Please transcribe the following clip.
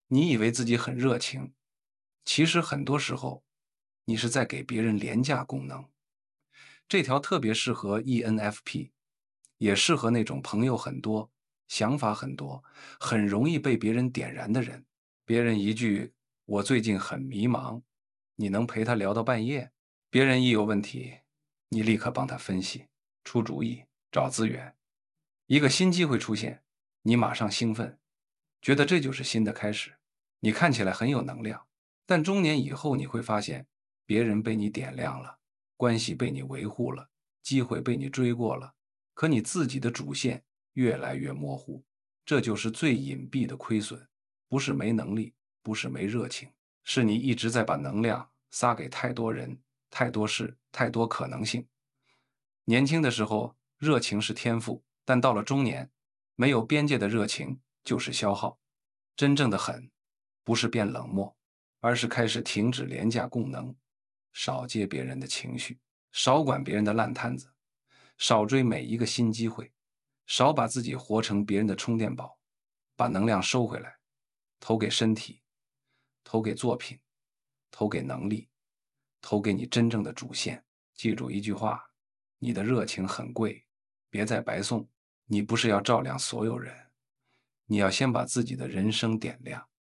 你以为自己很热情，其实很多时候，你是在给别人廉价功能。这条特别适合 ENFP，也适合那种朋友很多、想法很多、很容易被别人点燃的人。别人一句"我最近很迷茫"，你能陪他聊到半夜。别人一有问题，你立刻帮他分析、出主意、找资源。一个新机会出现，你马上兴奋，觉得这就是新的开始。你看起来很有能量，但中年以后你会发现，别人被你点亮了，关系被你维护了，机会被你追过了，可你自己的主线越来越模糊。这就是最隐蔽的亏损，不是没能力，不是没热情，是你一直在把能量撒给太多人、太多事、太多可能性。年轻的时候，热情是天赋，但到了中年，没有边界的热情就是消耗。真正的狠，不是变冷漠，而是开始停止廉价供能，少接别人的情绪，少管别人的烂摊子，少追每一个新机会，少把自己活成别人的充电宝，把能量收回来，投给身体，投给作品，投给能力，投给你真正的主线。记住一句话：你的热情很贵，别再白送。你不是要照亮所有人，你要先把自己的人生点亮。